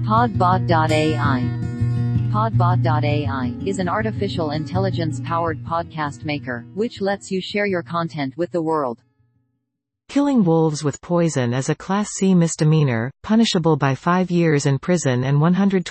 Podbot.ai. Podbot.ai is an artificial intelligence-powered podcast maker, which lets you share your content with the world. Killing wolves with poison is a Class C misdemeanor, punishable by 5 years in prison and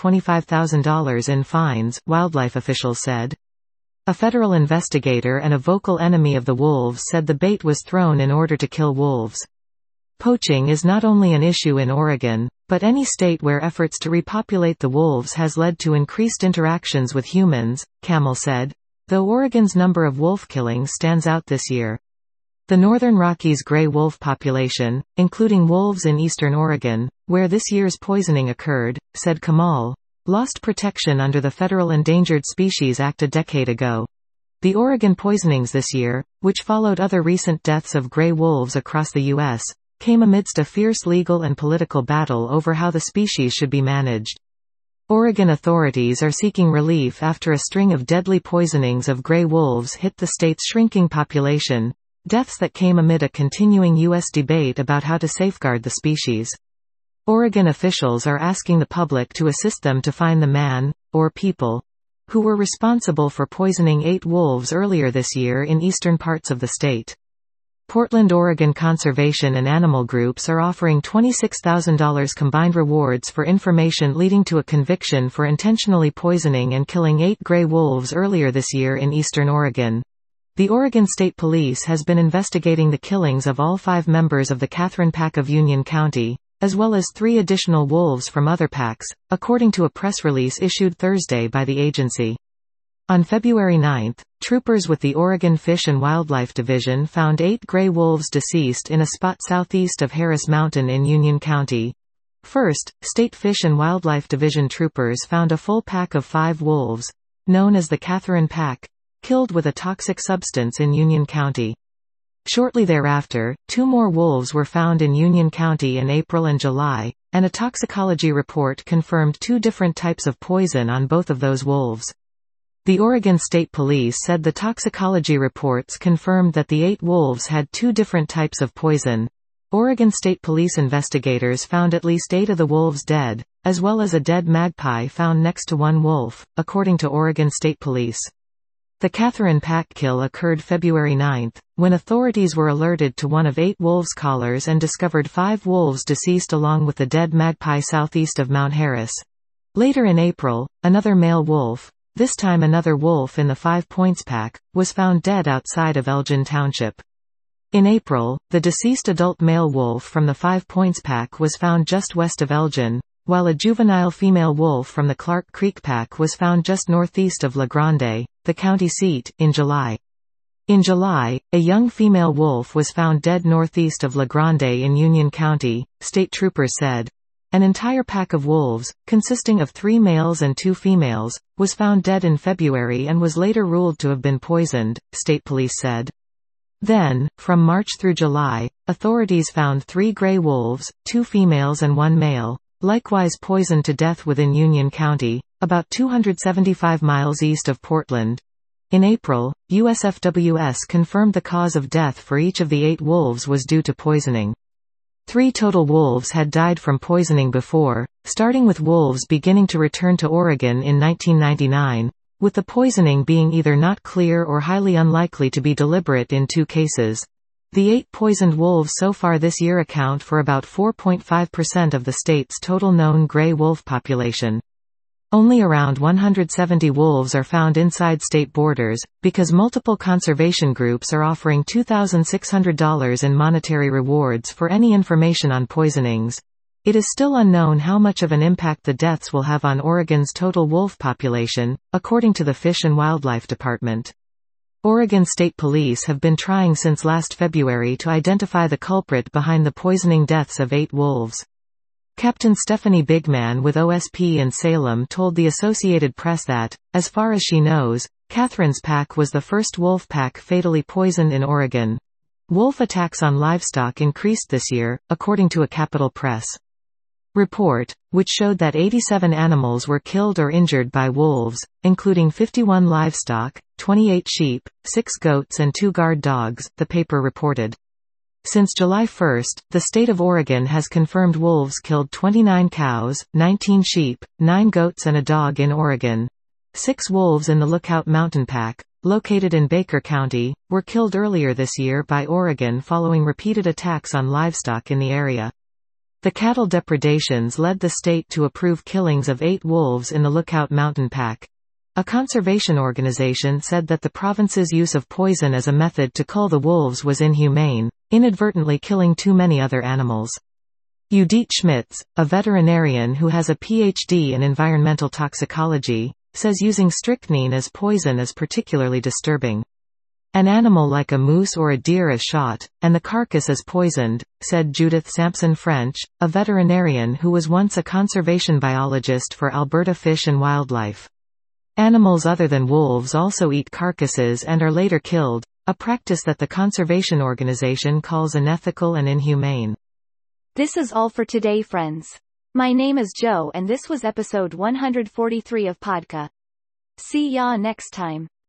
$125,000 in fines, wildlife officials said. A federal investigator and a vocal enemy of the wolves said the bait was thrown in order to kill wolves. Poaching is not only an issue in Oregon, but any state where efforts to repopulate the wolves has led to increased interactions with humans, Camel said, though Oregon's number of wolf killings stands out this year. The Northern Rockies gray wolf population, including wolves in eastern Oregon, where this year's poisoning occurred, said Kamal, lost protection under the Federal Endangered Species Act a decade ago. The Oregon poisonings this year, which followed other recent deaths of gray wolves across the U.S., came amidst a fierce legal and political battle over how the species should be managed. Oregon authorities are seeking relief after a string of deadly poisonings of gray wolves hit the state's shrinking population, deaths that came amid a continuing U.S. debate about how to safeguard the species. Oregon officials are asking the public to assist them to find the man, or people, who were responsible for poisoning 8 wolves earlier this year in eastern parts of the state. Portland, Oregon conservation and animal groups are offering $26,000 combined rewards for information leading to a conviction for intentionally poisoning and killing 8 gray wolves earlier this year in eastern Oregon. The Oregon State Police has been investigating the killings of all 5 members of the Catherine Pack of Union County, as well as 3 additional wolves from other packs, according to a press release issued Thursday by the agency. On February 9, troopers with the Oregon Fish and Wildlife Division found 8 gray wolves deceased in a spot southeast of Harris Mountain in Union County. First, State Fish and Wildlife Division troopers found a full pack of 5 wolves, known as the Catherine Pack, killed with a toxic substance in Union County. Shortly thereafter, 2 more wolves were found in Union County in April and July, and a toxicology report confirmed 2 different types of poison on both of those wolves. The Oregon State Police said the toxicology reports confirmed that the 8 wolves had 2 different types of poison. Oregon State Police investigators found at least 8 of the wolves dead, as well as a dead magpie found next to one wolf, according to Oregon State Police. The Catherine Pack kill occurred February 9, when authorities were alerted to one of 8 wolves' collars and discovered 5 wolves deceased along with the dead magpie southeast of Mount Harris. Later in April, another male wolf, this time another wolf in the 5 Points Pack, was found dead outside of Elgin Township. In April, the deceased adult male wolf from the 5 Points Pack was found just west of Elgin, while a juvenile female wolf from the Clark Creek Pack was found just northeast of La Grande, the county seat, in July. In July, a young female wolf was found dead northeast of La Grande in Union County, state troopers said. An entire pack of wolves, consisting of 3 males and 2 females, was found dead in February and was later ruled to have been poisoned, state police said. Then, from March through July, authorities found 3 gray wolves, 2 females and 1 male, likewise poisoned to death within Union County, about 275 miles east of Portland. In April, USFWS confirmed the cause of death for each of the 8 wolves was due to poisoning. 3 total wolves had died from poisoning before, starting with wolves beginning to return to Oregon in 1999, with the poisoning being either not clear or highly unlikely to be deliberate in 2 cases. The 8 poisoned wolves so far this year account for about 4.5% of the state's total known gray wolf population. Only around 170 wolves are found inside state borders, because multiple conservation groups are offering $2,600 in monetary rewards for any information on poisonings. It is still unknown how much of an impact the deaths will have on Oregon's total wolf population, according to the Fish and Wildlife Department. Oregon State Police have been trying since last February to identify the culprit behind the poisoning deaths of 8 wolves. Captain Stephanie Bigman with OSP in Salem told the Associated Press that, as far as she knows, Catherine's pack was the first wolf pack fatally poisoned in Oregon. Wolf attacks on livestock increased this year, according to a Capitol Press report, which showed that 87 animals were killed or injured by wolves, including 51 livestock, 28 sheep, 6 goats and 2 guard dogs, the paper reported. Since July 1, the state of Oregon has confirmed wolves killed 29 cows, 19 sheep, 9 goats and a dog in Oregon. 6 wolves in the Lookout Mountain Pack, located in Baker County, were killed earlier this year by Oregon following repeated attacks on livestock in the area. The cattle depredations led the state to approve killings of 8 wolves in the Lookout Mountain Pack. A conservation organization said that the province's use of poison as a method to cull the wolves was inhumane, inadvertently killing too many other animals. Judith Schmitz, a veterinarian who has a PhD in environmental toxicology, says using strychnine as poison is particularly disturbing. An animal like a moose or a deer is shot, and the carcass is poisoned, said Judith Sampson French, a veterinarian who was once a conservation biologist for Alberta Fish and Wildlife. Animals other than wolves also eat carcasses and are later killed, a practice that the conservation organization calls unethical and inhumane. This is all for today, friends. My name is Joe and this was episode 143 of Podca. See ya next time.